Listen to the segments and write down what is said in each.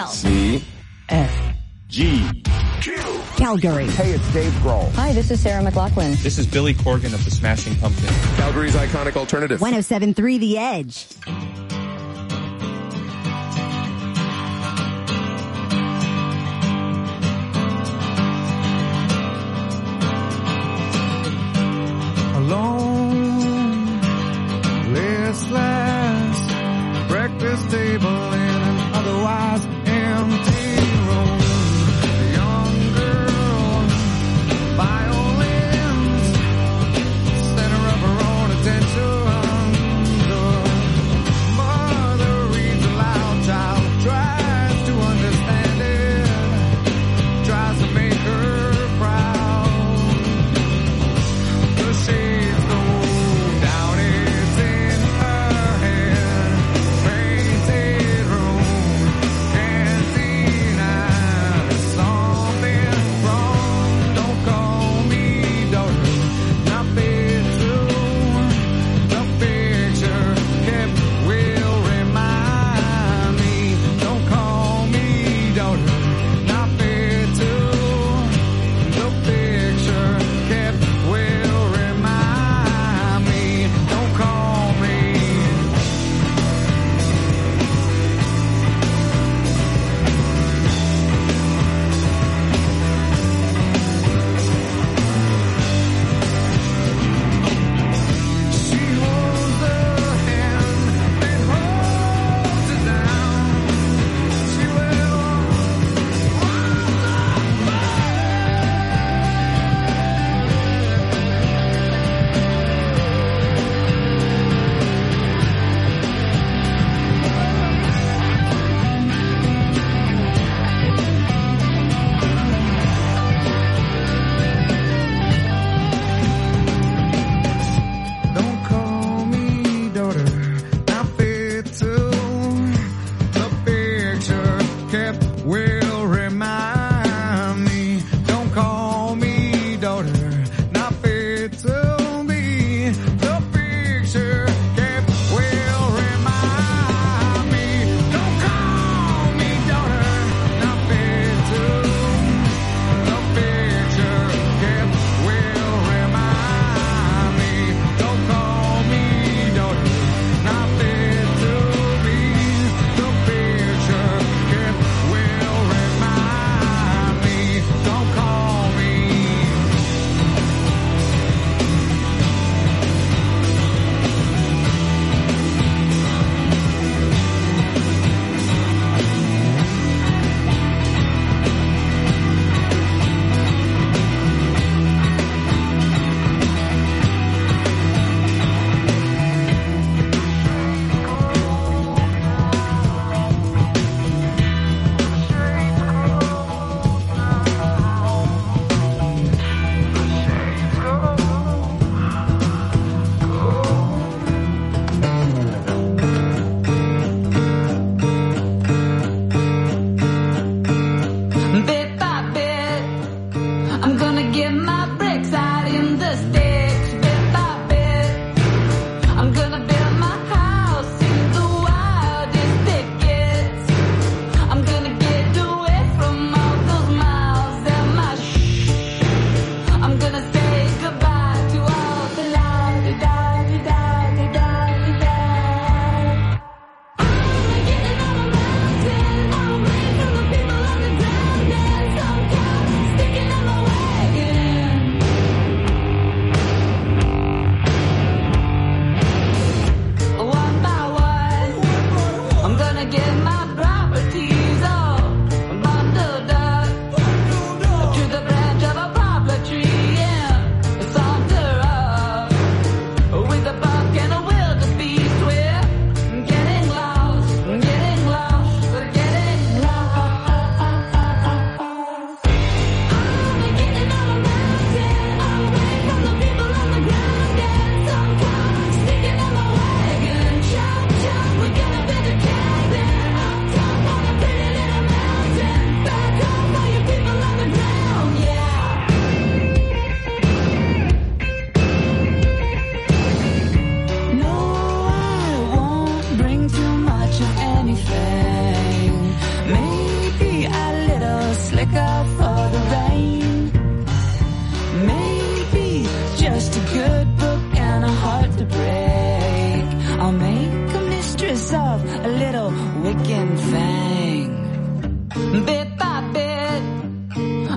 L. C. F. G. Calgary. Hey, it's Dave Grohl. Hi, this is Sarah McLachlan. This is Billy Corgan of the Smashing Pumpkins. Calgary's iconic alternative. 107.3 The Edge. Alone, listless, breakfast table in an otherwise empty room. A young girl, violins, center of her own attention.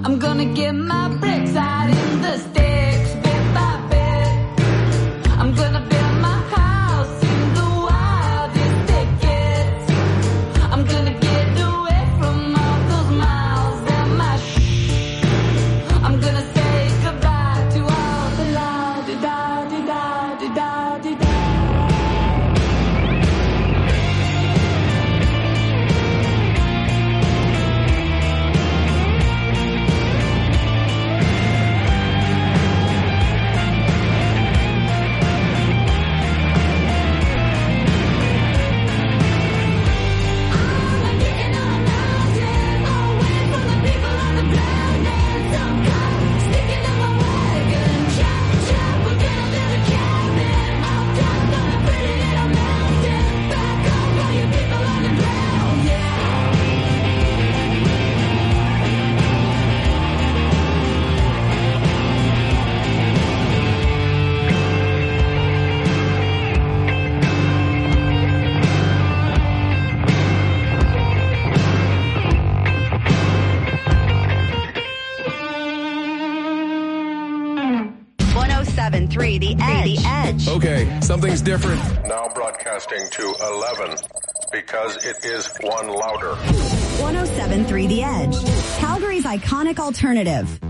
I'm gonna get my bricks out in the sticks, bit by bit. I'm gonna build my house in the wildest thickets. I'm gonna get away from all those miles and my I'm gonna say goodbye to all the la-di-da-di-da-di-da-di-da-di-da. 107.3 The Edge. Okay, something's different. Now broadcasting to 11 because it is one louder. 107.3 The Edge. Calgary's iconic alternative.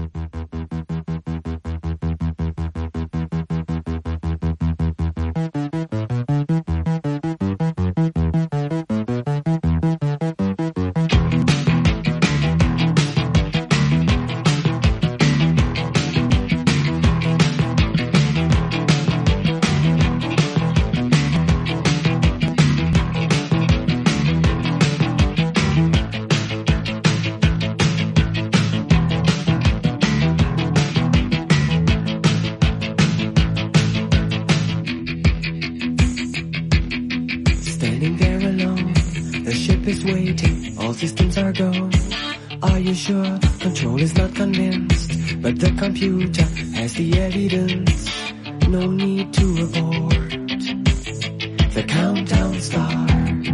Standing there alone, the ship is waiting, all systems are go. Are you sure? Control is not convinced, but the computer has the evidence. No need to abort. The countdown starts.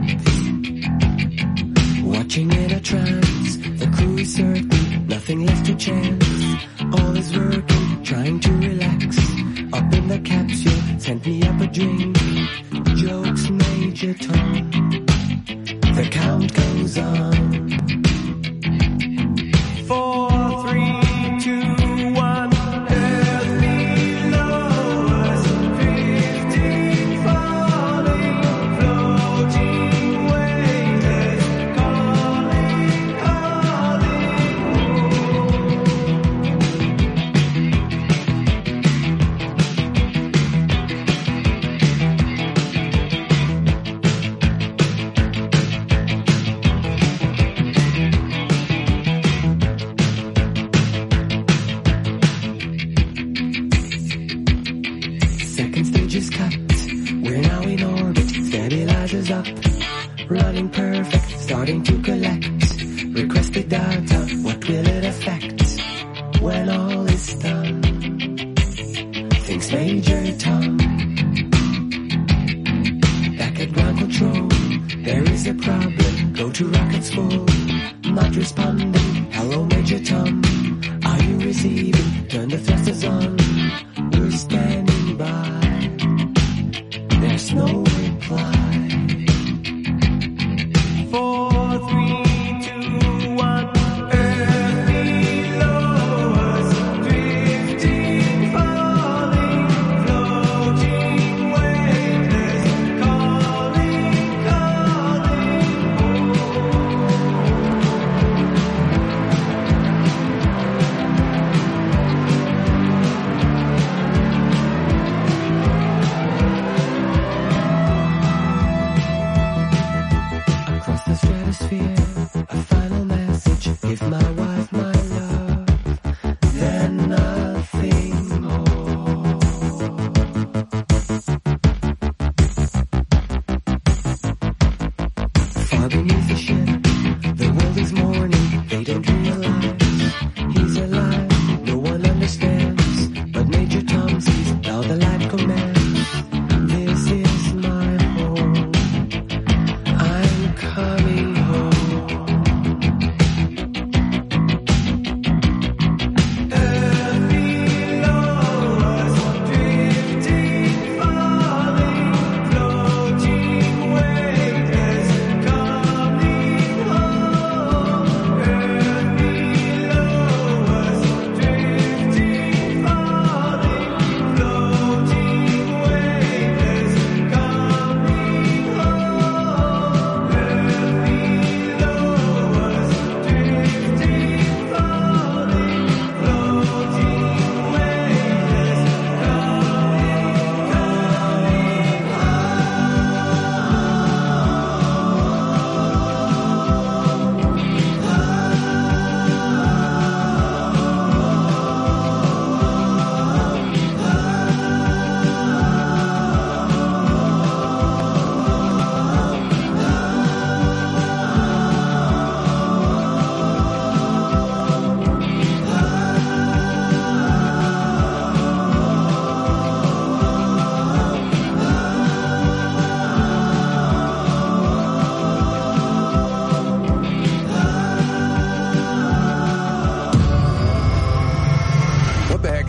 Watching in a trance, the crew is certain, nothing left to chance. All is working, trying to relax. Up in the capsule, sent me up a drink. Jokes, Major Tom. The count goes on. 4, 3, 2, 1. Earth below us, drifting, falling, floating, weightless, calling, calling. Second stage is cut. We're now in orbit. Stabilizers up. Running perfect. Starting to collect. Requested data. What will it affect when all is done? Thinks Major Tom. Back at ground control. There is a problem. Go to rocket school. Not responding. Hello, Major Tom. Are you receiving? Turn the thrusters on. We're standing by. There's no reply. 4, 3, 2, 1. Earth below us, drifting, falling, floating, weightless, calling, calling.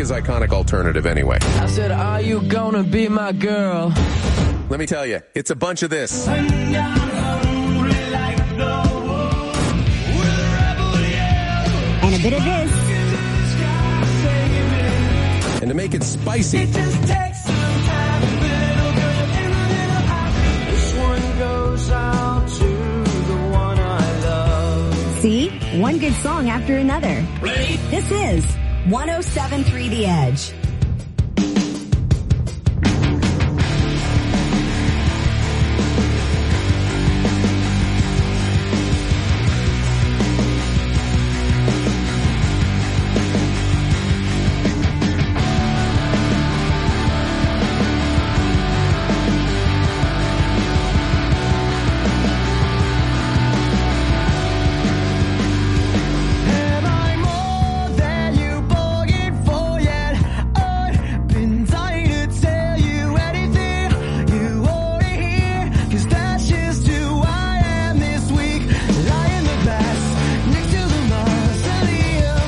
is iconic alternative anyway? I said, are you gonna be my girl? Let me tell you, it's a bunch of this. And a bit of this. And to make it spicy, This one goes out to the one I love. See? One good song after another. This is 107.3 The Edge. Am I more than you bargained for yet? I've been dying to tell you anything you wanna hear, 'cause that's just who I am this week. Lying the best next to the mausoleum.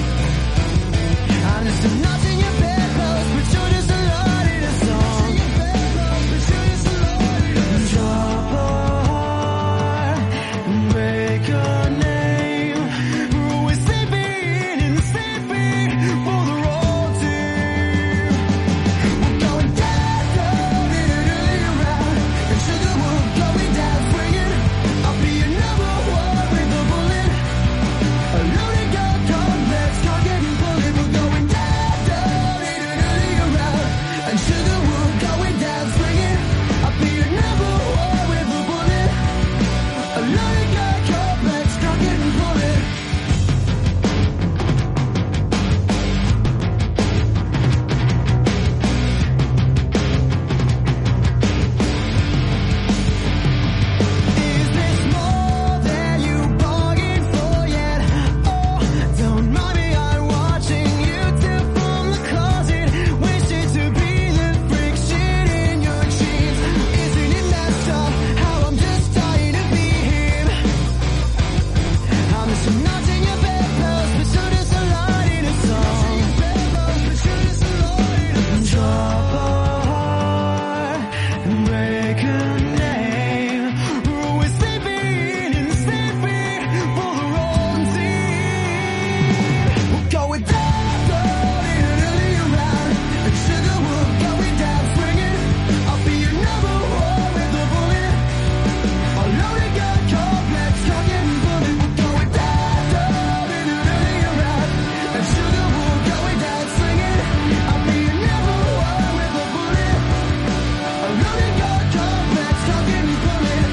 I'm just a notch in your bedpost, but you're just a lot in a song. Drop a heart and break a name. We're always sleeping and sleeping for the wrong team. We're going down, down, around, and sugar will going down swinging. I'll be your number one with a bullet. A loaded gun complex, can't get and pull it. We're going down, down, around, and sugar will going down swinging. I'll be your number one with a bullet. A loaded gun complex, can't get and pull it. Is this more than you bargained for yet? Oh, don't mind me, I'm watching you tip from the closet. Wishing to be the friction in your jeans. Isn't it messed up how I'm just dying to be him? I'm just a notch in your bedpost, but you're just a lot in a song. Drop a heart and break a name. We're always sleeping and sleeping for the wrong team. We're going down, down, around, and sugar will going down swinging. I'll be your number one with a bullet. A loaded gun complex, can't get and pull it. We're going down, down, around, and sugar will going down swinging. I'll be your number one with a bullet. A loaded gun complex, can't get and pull it.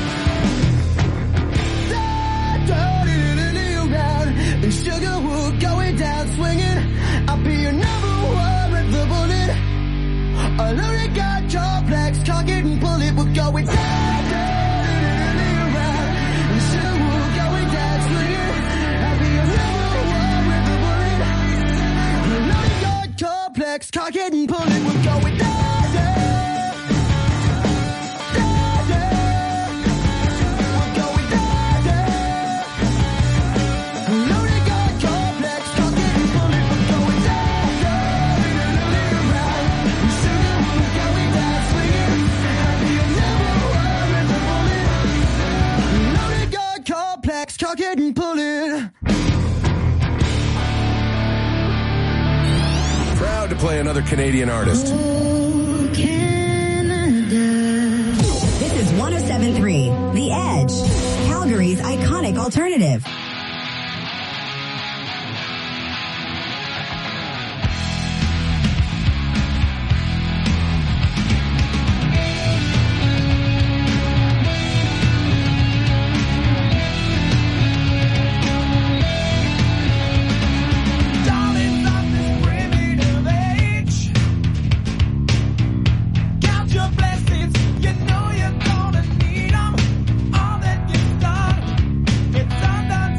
Down, down, around, and sugar will going down swinging. I'll be your number one with a bullet. A loaded gun complex, can't get and pull it. We're going down, down, around, and sugar will going down swinging. I'll be your number one with a bullet. A loaded gun complex, can't get and pull it. We're going down, down, down, down. We're going down, down. A loaded gun complex, can't get and pull it. We're going down, down, around, and sugar will going down swinging. I'll be your number one with a bullet. A loaded gun complex, can't get and pull it. proud to play another Canadian artist. This is 107.3 The Edge, Calgary's iconic alternative. Darlings of this primitive age, count your blessings, you know you're gonna need 'em. All that gets done, it's undone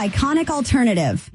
iconic alternative.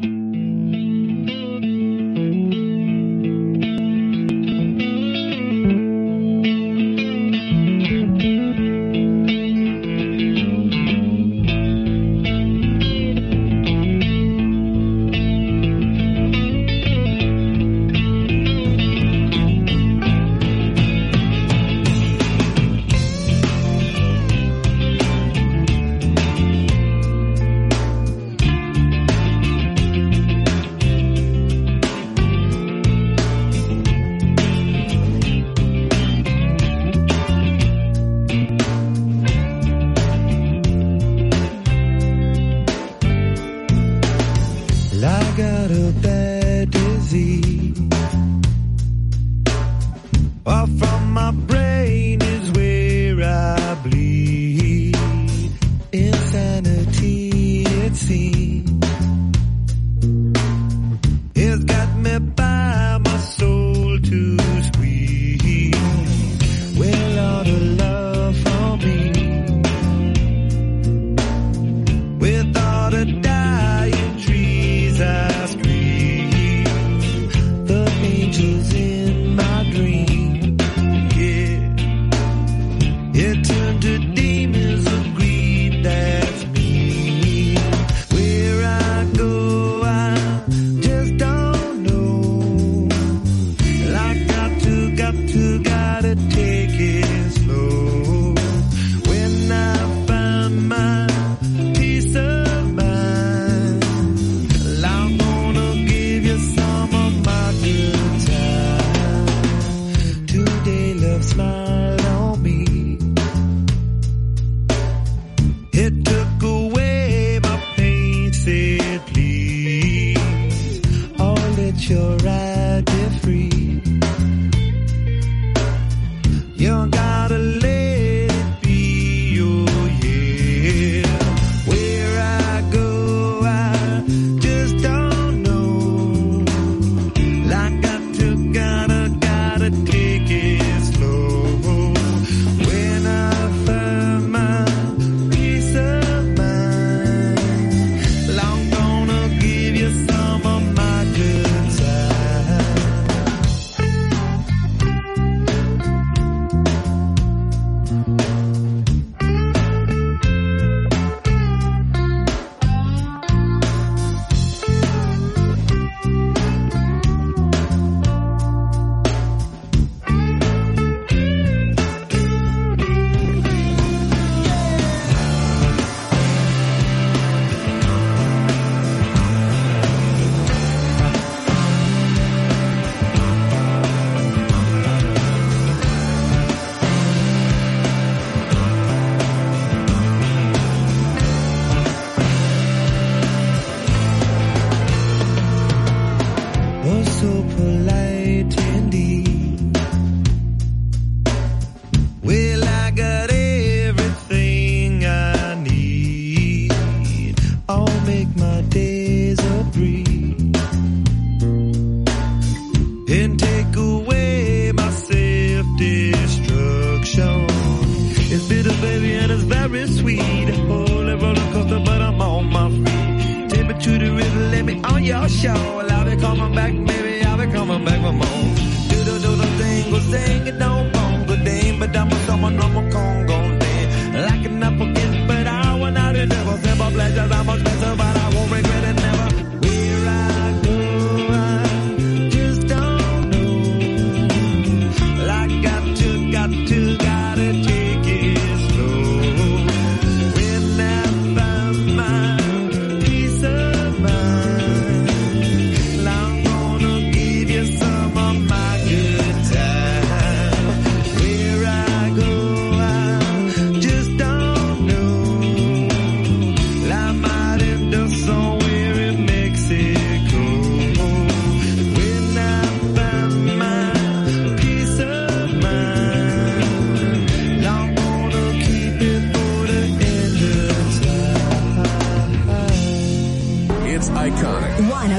Iconic.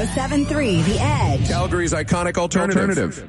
107.3 The Edge. Calgary's iconic alternative.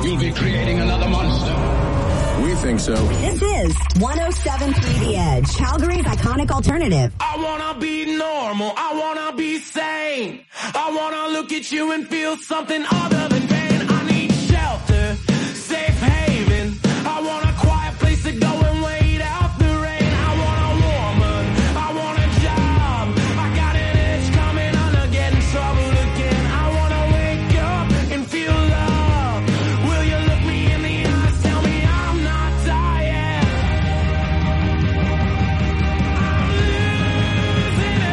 we'll be creating another monster. We think so. This is 107.3 The Edge, Calgary's iconic alternative. I wanna be normal, I wanna be sane. I wanna look at you and feel something other than pain. I need shelter, safe haven. I want a quiet place to go and wait out the rain. I want a woman, I want a job. I got an itch coming on to get in trouble again. I wanna wake up and feel love. Will you look me in the eyes, tell me I'm not dying? I'm losing it.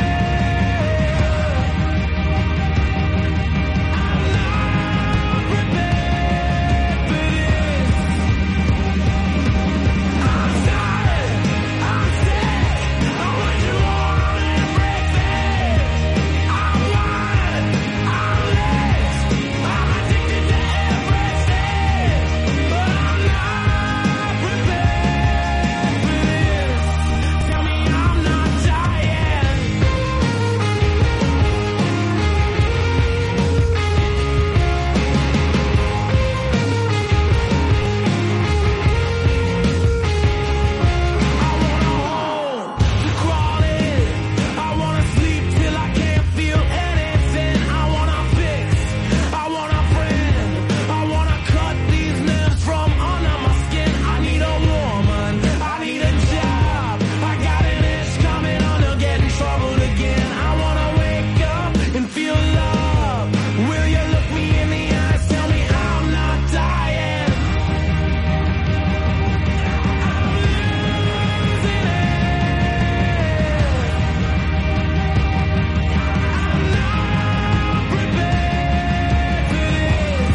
I'm not prepared for this. I'm tired, I'm sick, I want you all on everything. I'm wild, I'm lit, I'm addicted to everything. But I'm not prepared for this. Tell me I'm not dying. I wanna hold, to crawl in. I wanna sleep till I can't feel anything. I wanna fix, I want a friend. I wanna cut these nerves from under my skin. I need a woman, I need a job. I got an itch coming on to get in trouble again. I wanna wake up and feel love. Will you look me in the eyes, tell me I'm not dying? I'm losing it. I'm not prepared for this.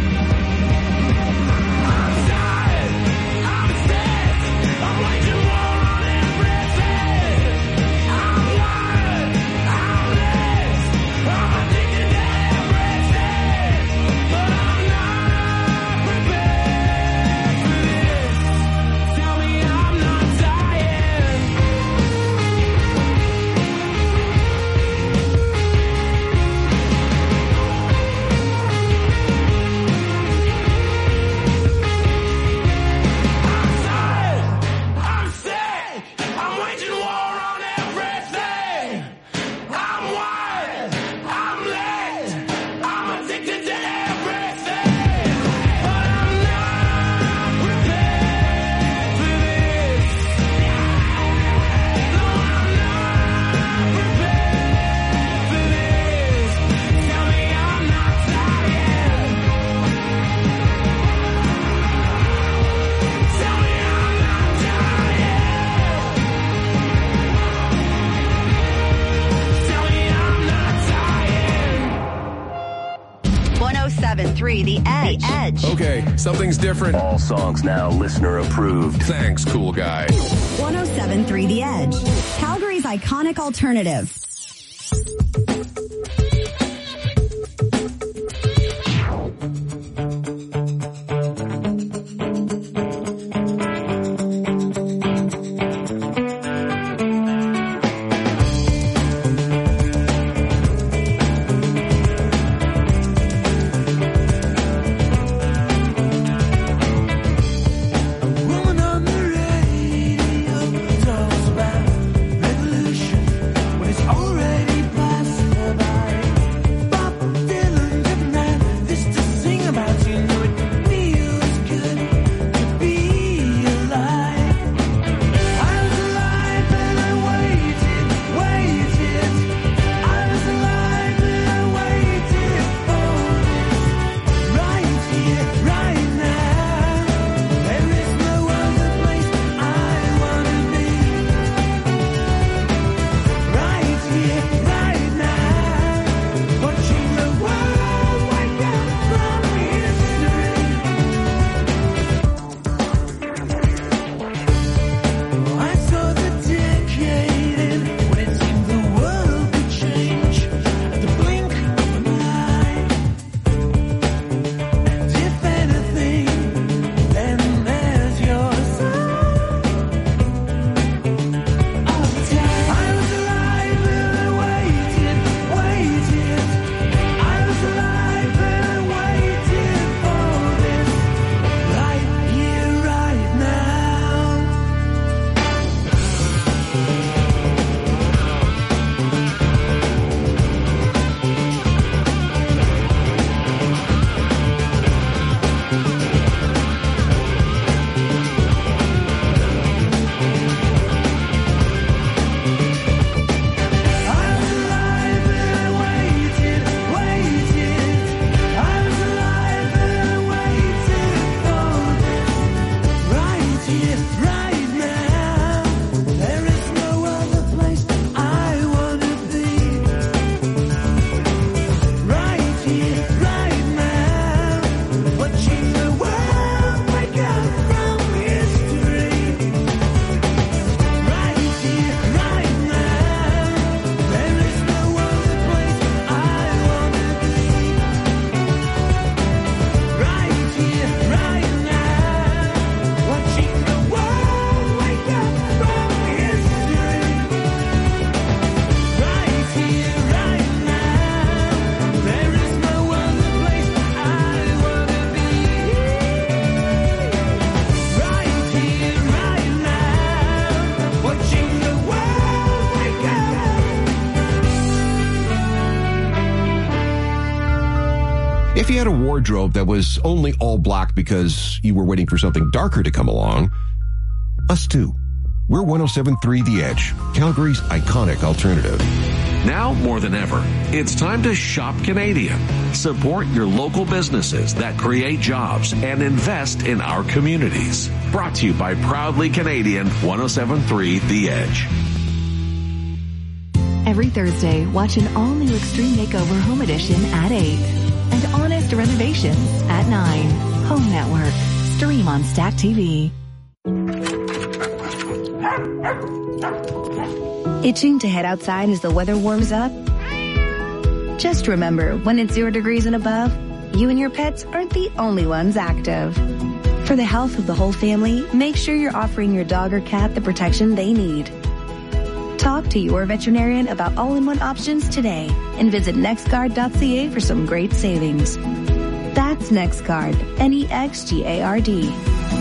I'm tired, I'm sick, I'm way too more on everything. I'm wild, I'm lit, I'm addicted to everything. But I'm not prepared for this. Tell me I'm not dying. I'm tired, I'm sick, I'm waging war on everything. I'm wild, I'm lit, I'm addicted to everything. But I'm not prepared for this. No, I'm not prepared for this. Tell me I'm not dying. Tell me I'm not dying. Tell me I'm not dying. 107.3 The Edge. The Edge. Okay, something's different. All songs now listener approved. Thanks, cool guy. 107.3 The Edge, Calgary's iconic alternative. Woman on the radio talks about revolution when it's already past about If you had a wardrobe that was only all black because you were waiting for something darker to come along, us too. We're 107.3 The Edge, Calgary's iconic alternative. Now more than ever, it's time to shop Canadian. Support your local businesses that create jobs and invest in our communities. Brought to you by Proudly Canadian 107.3 The Edge. Every Thursday, watch an all-new Extreme Makeover Home Edition at 8. And Honest Renovations at 9. Home Network. Stream on Stack TV. Itching to head outside as the weather warms up? Just remember, when it's 0 degrees and above, you and your pets aren't the only ones active. For the health of the whole family, make sure you're offering your dog or cat the protection they need. Talk to your veterinarian about all-in-one options today and visit nextguard.ca for some great savings. That's NextGuard, NEXGARD.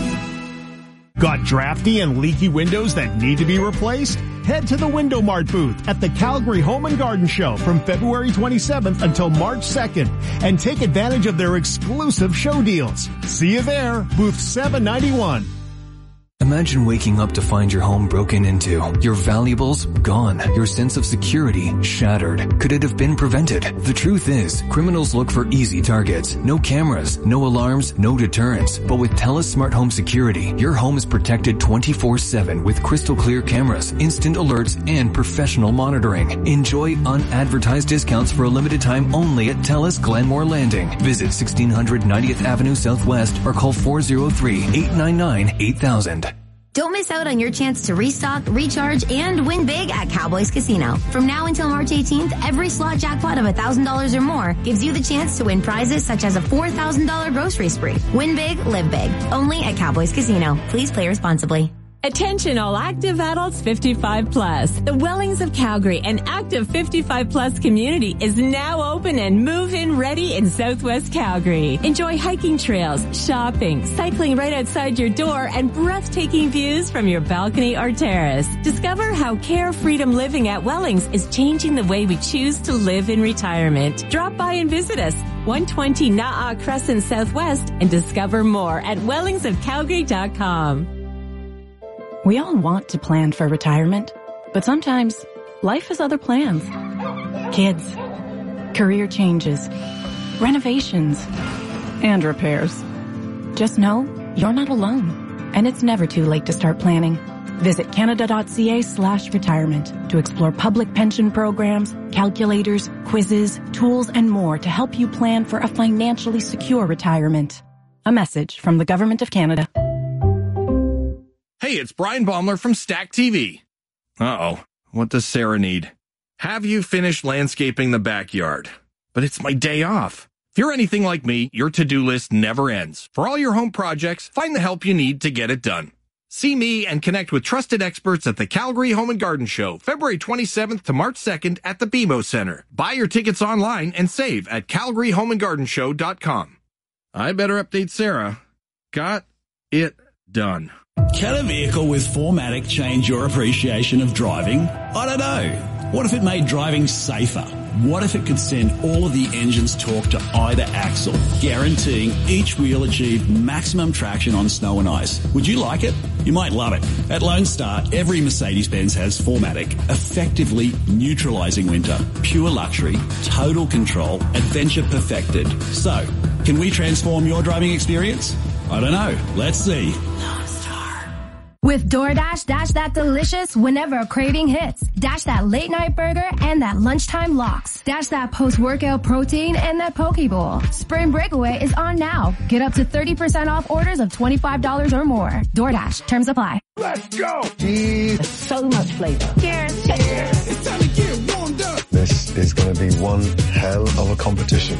Got drafty and leaky windows that need to be replaced? Head to the Window Mart booth at the Calgary Home and Garden Show from February 27th until March 2nd and take advantage of their exclusive show deals. See you there, booth 791. Imagine waking up to find your home broken into, your valuables gone, your sense of security shattered. Could it have been prevented? The truth is, criminals look for easy targets. No cameras, no alarms, no deterrents. But with TELUS Smart Home Security, your home is protected 24/7 with crystal clear cameras, instant alerts, and professional monitoring. Enjoy unadvertised discounts for a limited time only at TELUS Glenmore Landing. Visit 1600 90th Avenue Southwest or call 403-899-8000. Don't miss out on your chance to restock, recharge, and win big at Cowboys Casino. From now until March 18th, every slot jackpot of $1,000 or more gives you the chance to win prizes such as a $4,000 grocery spree. Win big, live big. Only at Cowboys Casino. Please play responsibly. Attention all active adults 55 plus. The Wellings of Calgary and active 55 plus community is now open and move-in ready in Southwest Calgary. Enjoy hiking trails, shopping, cycling right outside your door, and breathtaking views from your balcony or terrace. Discover how Care Freedom Living at Wellings is changing the way we choose to live in retirement. Drop by and visit us, 120 Na'a Crescent Southwest, and discover more at wellingsofcalgary.com. We all want to plan for retirement, but sometimes life has other plans. Kids, career changes, renovations, and repairs. Just know you're not alone, and it's never too late to start planning. Visit canada.ca/retirement to explore public pension programs, calculators, quizzes, tools, and more to help you plan for a financially secure retirement. A message from the Government of Canada. Hey, it's Brian Baumler from Stack TV. Uh-oh, what does Sarah need? Have you finished landscaping the backyard? But it's my day off. If you're anything like me, your to-do list never ends. For all your home projects, find the help you need to get it done. See me and connect with trusted experts at the Calgary Home and Garden Show, February 27th to March 2nd at the BMO Center. Buy your tickets online and save at calgaryhomeandgardenshow.com. I better update Sarah. Got it done. Can a vehicle with 4MATIC change your appreciation of driving? I don't know. What if it made driving safer? What if it could send all of the engine's torque to either axle, guaranteeing each wheel achieved maximum traction on snow and ice? Would you like it? You might love it. At Lone Star, every Mercedes-Benz has 4MATIC, effectively neutralizing winter. Pure luxury, total control, adventure perfected. So, can we transform your driving experience? I don't know. Let's see. With DoorDash, dash that delicious whenever a craving hits. Dash that late night burger and that lunchtime lox. Dash that post-workout protein and that poke bowl. Spring Breakaway is on now. Get up to 30% off orders of $25 or more. DoorDash, terms apply. Let's go! There's so much flavor. Cheers. Cheers. It's time to get warmed up. This is going to be one hell of a competition.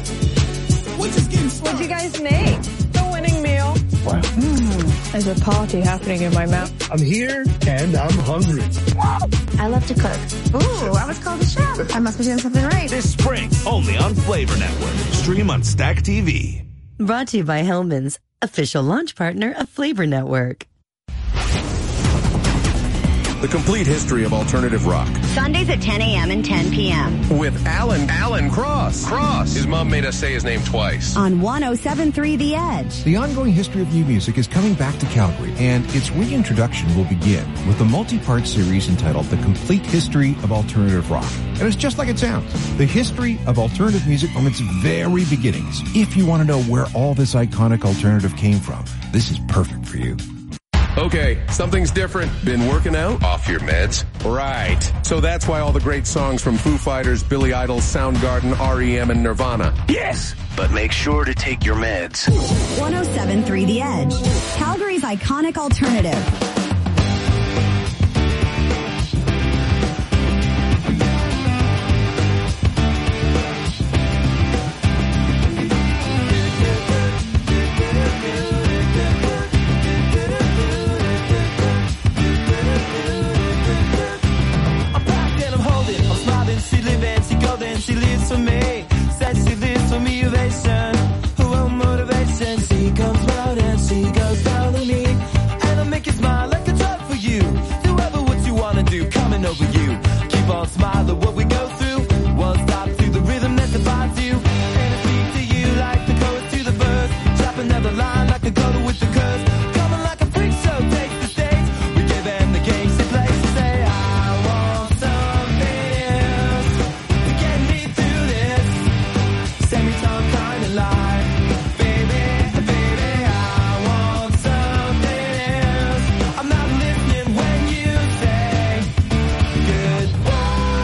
What'd you guys make? The winning meal. Wow. There's a party happening in my mouth. I'm here and I'm hungry. I love to cook. Ooh, I was called a chef. I must be doing something right. This spring, only on Flavor Network. Stream on Stack TV. Brought to you by Hellman's, official launch partner of Flavor Network. The complete history of alternative rock, Sundays at 10 a.m. and 10 p.m. With Alan Cross. His mom made us say his name twice. On 107.3 The Edge. The ongoing history of new music is coming back to Calgary, and its reintroduction will begin with a multi-part series entitled The Complete History of Alternative Rock. And it's just like it sounds. The history of alternative music from its very beginnings. If you want to know where all this iconic alternative came from, this is perfect for you. Okay, something's different. Been working out? Off your meds? Right. So that's why all the great songs from Foo Fighters, Billy Idol, Soundgarden, REM, and Nirvana. Yes, but make sure to take your meds. 107.3 The Edge. Calgary's iconic alternative. She lives for me, says she lives for me, ovation, her own motivation. She comes round and she goes down to me, and I make you smile like a drug for you. Do ever what you wanna do, coming over you. Keep on smiling what we go through, one stop to the rhythm that defines you. And I speak to you like the chorus to the verse, chopping down the line like a coda with the curse. Coming like a freak show, takes the stage, we give them the game she plays. She say, I want something else to get me through this semi-time kind of life. Baby, I want something else. I'm not listening when you say goodbye.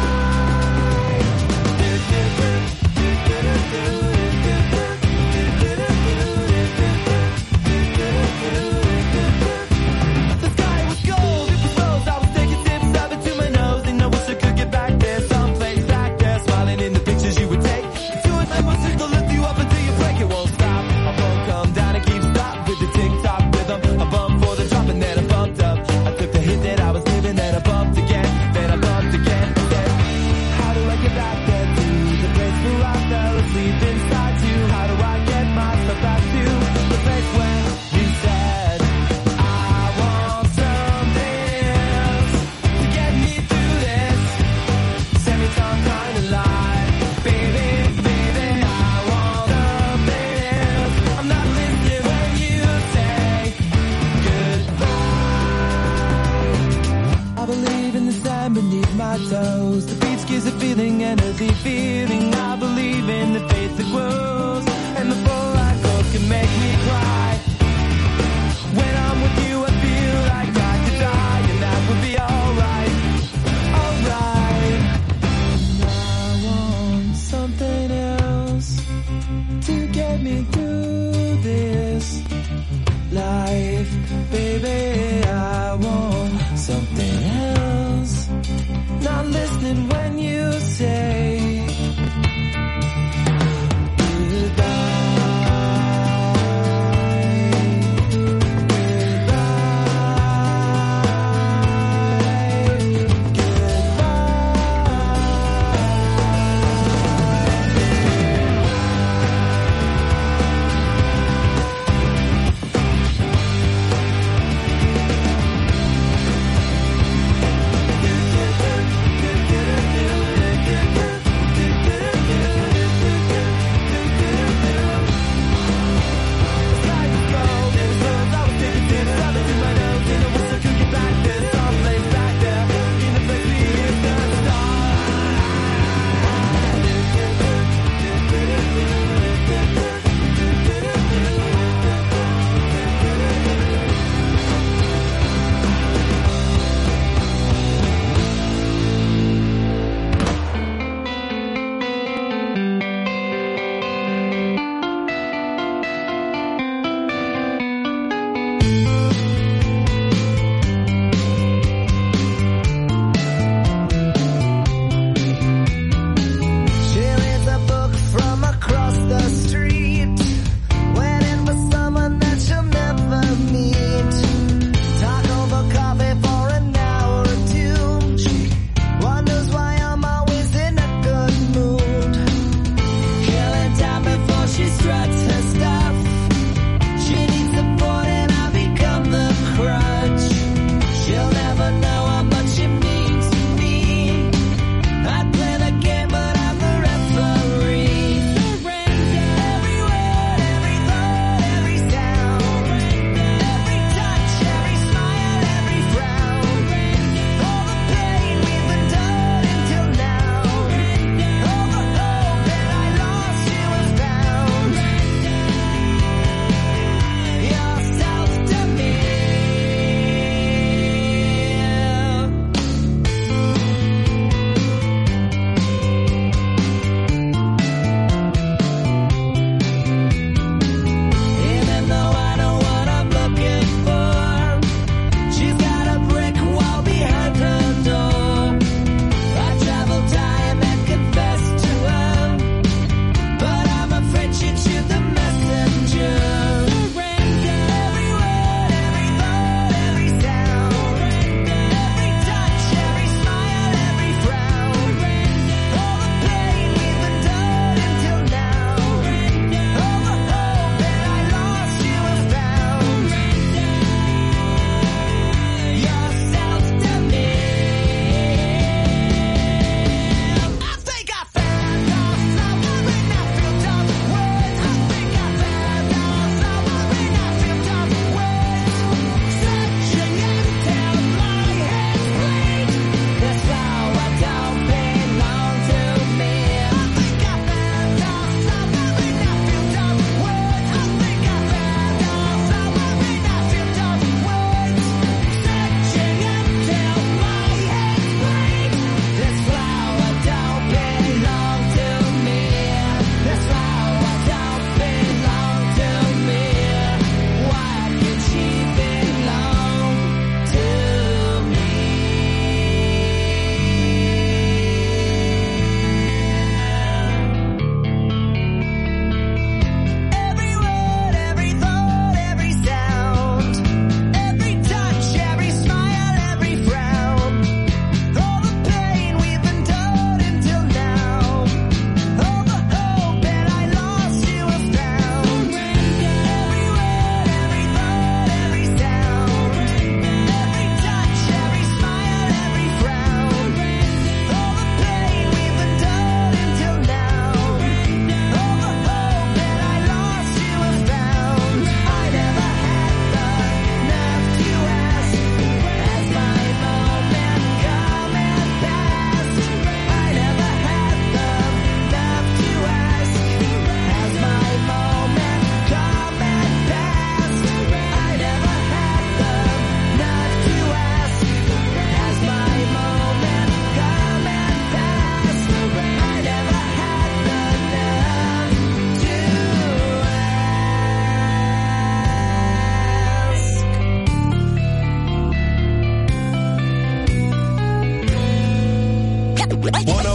The sky was gold, it was rose. I was taking sips of it to my nose, and I wish I could get back there, someplace back there, smiling in the pictures you would take. To it, my sister lift you up until you break. It won't stop. I won't come down and keep stop with the tick-tock rhythm. I bumped for the drop and then I bumped up. I took the hit that I was living, then I bumped again, then I bumped again. Said, how do I get back there to the place where I fell asleep inside you? How do I get myself back to the place where you said I want something else to get me through this semi-time kind of life. Baby, I want something else. I'm not listening when you say goodbye. I believe in the sand beneath my toes. The beach gives a feeling, energy feeling. I believe in the faith that grows, and the full I go can make me cry. When I'm with you, I feel like I could die, and that would be alright, alright. And I want something else to get me through this life. Baby, I want something else. Not listening when you say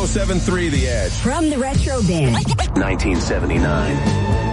107.3 The Edge. From the Retro Bin. 1979.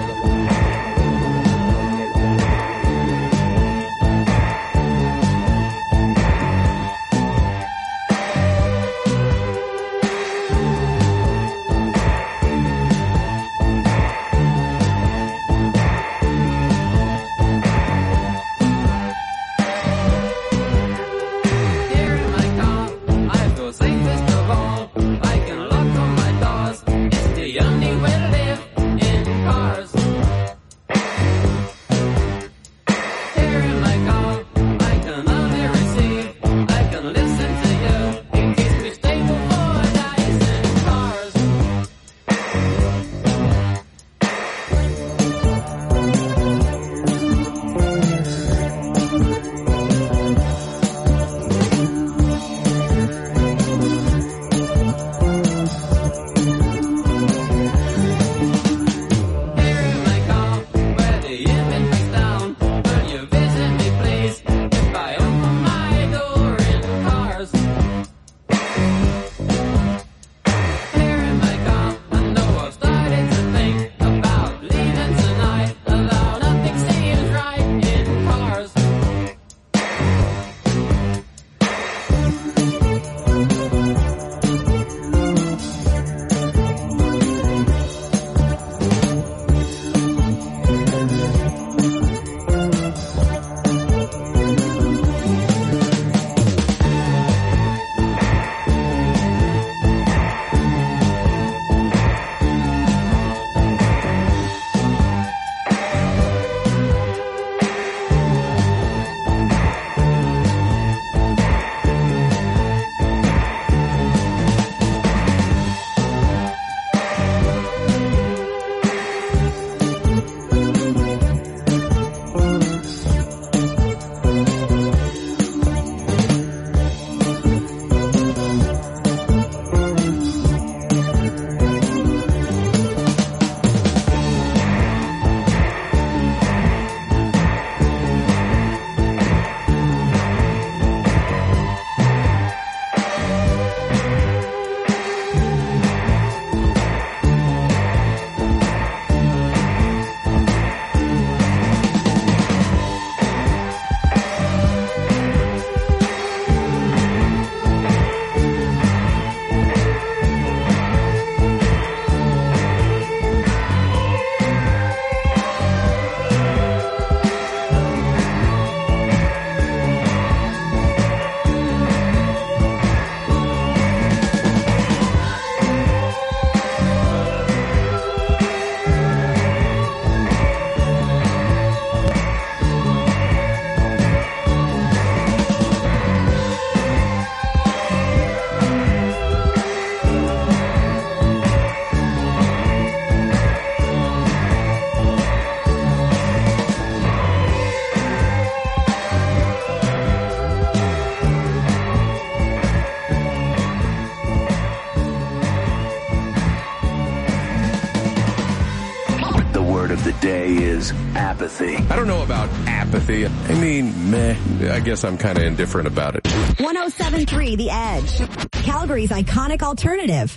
of the day is apathy. I don't know about apathy. I mean, meh. I guess I'm kind of indifferent about it. 107.3 The Edge. Calgary's iconic alternative.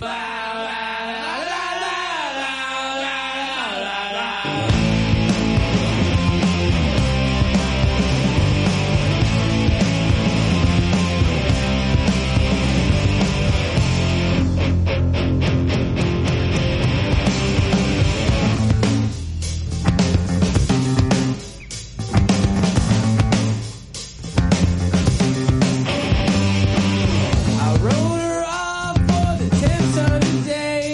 I wrote her off for the 10th Sunday.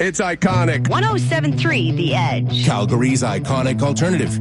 It's iconic. 107.3 The Edge. Calgary's iconic alternative.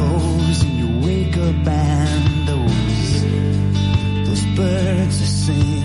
birds are singing.